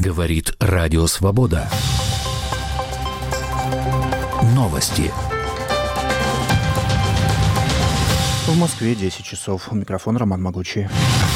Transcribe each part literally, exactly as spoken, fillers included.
Говорит Радио Свобода. Новости. В Москве десять часов. У микрофона Роман Могучий.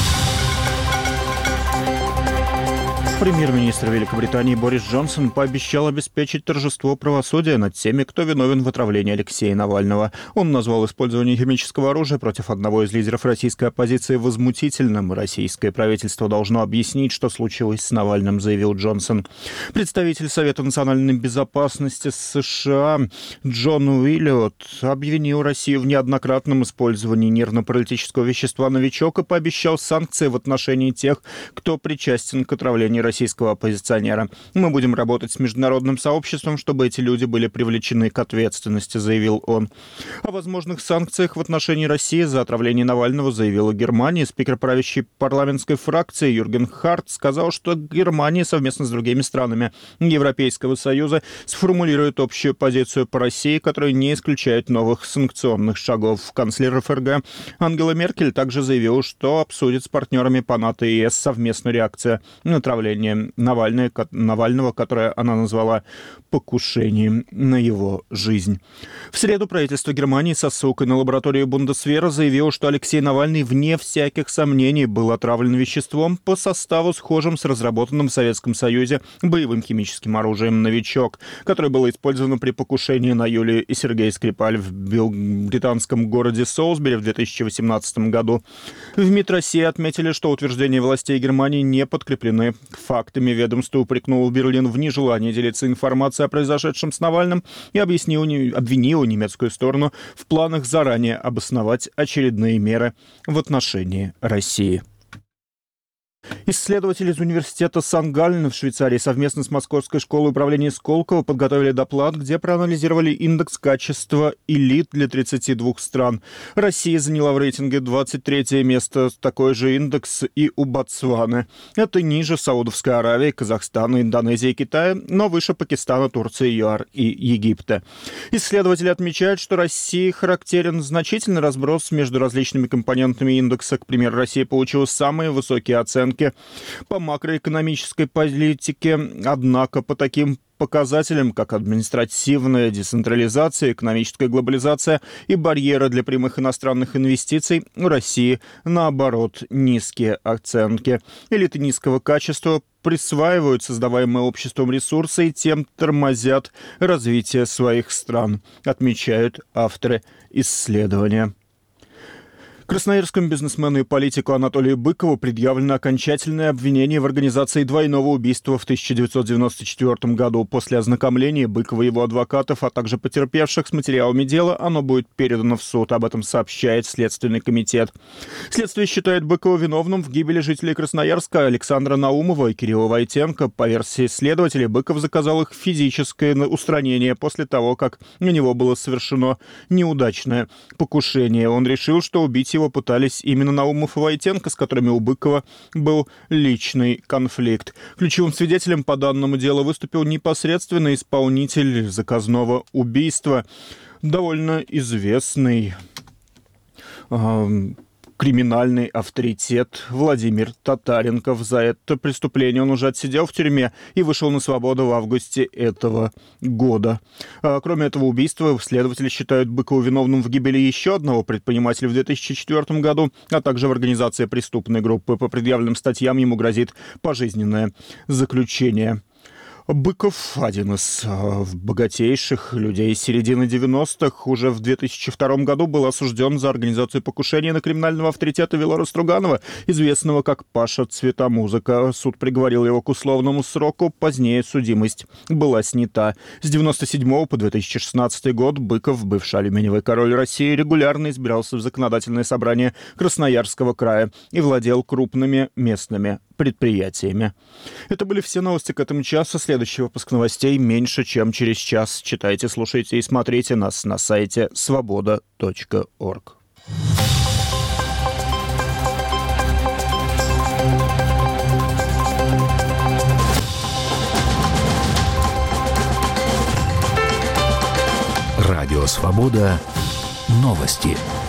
Премьер-министр Великобритании Борис Джонсон пообещал обеспечить торжество правосудия над теми, кто виновен в отравлении Алексея Навального. Он назвал использование химического оружия против одного из лидеров российской оппозиции возмутительным. Российское правительство должно объяснить, что случилось с Навальным, заявил Джонсон. Представитель Совета национальной безопасности США Джон Уиллиот обвинил Россию в неоднократном использовании нервно-паралитического вещества «Новичок» и пообещал санкции в отношении тех, кто причастен к отравлению российского оппозиционера. Мы будем работать с международным сообществом, чтобы эти люди были привлечены к ответственности, заявил он. О возможных санкциях в отношении России за отравление Навального заявила Германия. Спикер правящей парламентской фракции Юрген Харт сказал, что Германия совместно с другими странами Европейского Союза сформулирует общую позицию по России, которая не исключает новых санкционных шагов. Канцлер эф эр гэ Ангела Меркель также заявила, что обсудит с партнерами по НАТО и ЕС совместную реакцию на отравление Навального, Навального, которое она назвала покушением на его жизнь. В среду правительство Германии со ссылкой на лабораторию Бундесвера заявило, что Алексей Навальный, вне всяких сомнений, был отравлен веществом по составу, схожим с разработанным в Советском Союзе боевым химическим оружием «Новичок», которое было использовано при покушении на Юлию и Сергея Скрипаль в британском городе Солсбери в две тысячи восемнадцатом году. В МИД России отметили, что утверждения властей Германии не подкреплены фактами. Ведомство упрекнуло Берлин в нежелании делиться информацией о произошедшем с Навальным и объяснило, обвинило немецкую сторону в планах заранее обосновать очередные меры в отношении России. Исследователи из университета Сан-Галлен в Швейцарии совместно с Московской школой управления Сколково подготовили доклад, где проанализировали индекс качества элит для тридцати двух стран. Россия заняла в рейтинге двадцать третье место, такой же индекс и у Ботсваны. Это ниже Саудовской Аравии, Казахстана, Индонезии и Китая, но выше Пакистана, Турции, ЮАР и Египта. Исследователи отмечают, что России характерен значительный разброс между различными компонентами индекса. К примеру, Россия получила самые высокие оценки по макроэкономической политике, однако по таким показателям, как административная децентрализация, экономическая глобализация и барьеры для прямых иностранных инвестиций, у России, наоборот, низкие оценки. Элиты низкого качества присваивают создаваемые обществом ресурсы и тем тормозят развитие своих стран, отмечают авторы исследования. Красноярскому бизнесмену и политику Анатолию Быкову предъявлено окончательное обвинение в организации двойного убийства в тысяча девятьсот девяносто четвёртом году. После ознакомления Быкова и его адвокатов, а также потерпевших с материалами дела, оно будет передано в суд. Об этом сообщает Следственный комитет. Следствие считает Быкова виновным в гибели жителей Красноярска Александра Наумова и Кирилла Войтенко. По версии следователей, Быков заказал их физическое устранение после того, как на него было совершено неудачное покушение. Он решил, что убить его Его пытались именно Наумов и Войтенко, с которыми у Быкова был личный конфликт. Ключевым свидетелем по данному делу выступил непосредственно исполнитель заказного убийства, довольно известный э, криминальный авторитет Владимир Татаренков. За это преступление он уже отсидел в тюрьме и вышел на свободу в августе этого года. А, кроме этого убийства, следователи считают Быкова виновным в гибели еще одного предпринимателя в две тысячи четвёртом году, а также в организации преступной группы. По предъявленным статьям ему грозит пожизненное заключение. Быков, один из э, богатейших людей середины девяностых, уже в две тысячи втором году был осужден за организацию покушения на криминального авторитета Вилора Струганова, известного как Паша Цветомузыка. Суд приговорил его к условному сроку, позднее судимость была снята. С девяносто седьмого по две тысячи шестнадцатый год Быков, бывший алюминиевый король России, регулярно избирался в законодательное собрание Красноярского края и владел крупными местными предприятиями. Это были все новости к этому часу. Следующий выпуск новостей меньше, чем через час. Читайте, слушайте и смотрите нас на сайте свобода точка орг. Радио «Свобода». Новости.